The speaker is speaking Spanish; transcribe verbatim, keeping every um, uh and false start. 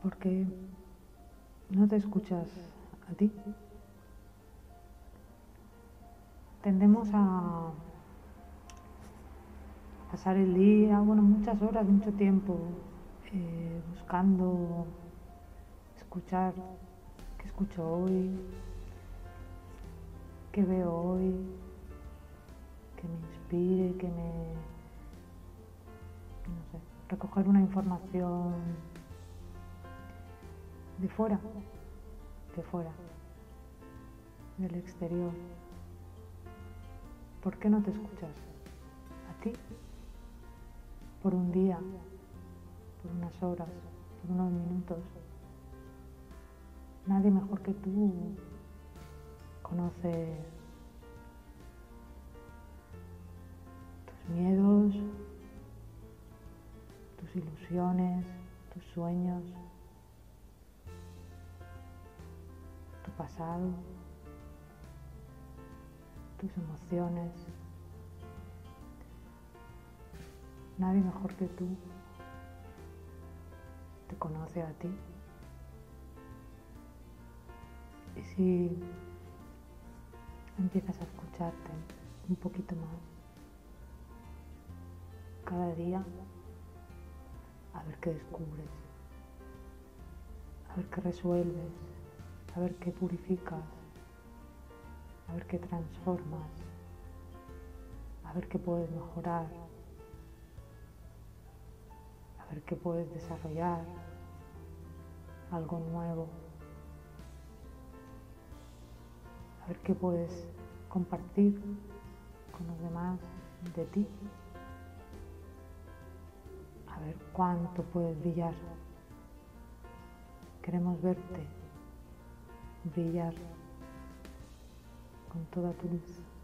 ¿Por qué no te escuchas a ti? Tendemos a pasar el día, bueno, muchas horas, mucho tiempo, eh, buscando escuchar qué escucho hoy, qué veo hoy, que me inspire, que me, no sé, recoger una información de fuera, de fuera, del exterior. ¿Por qué no te escuchas a ti? Por un día, por unas horas, por unos minutos. Nadie mejor que tú conoce tus miedos, tus ilusiones, tus sueños, tu pasado, tus emociones. Nadie mejor que tú te conoce a ti. Y si empiezas a escucharte un poquito más cada día, a ver qué descubres, a ver qué resuelves, a ver qué purificas, a ver qué transformas, a ver qué puedes mejorar, a ver qué puedes desarrollar, algo nuevo, a ver qué puedes compartir con los demás de ti, a ver cuánto puedes brillar. Queremos verte brillar con toda tu luz.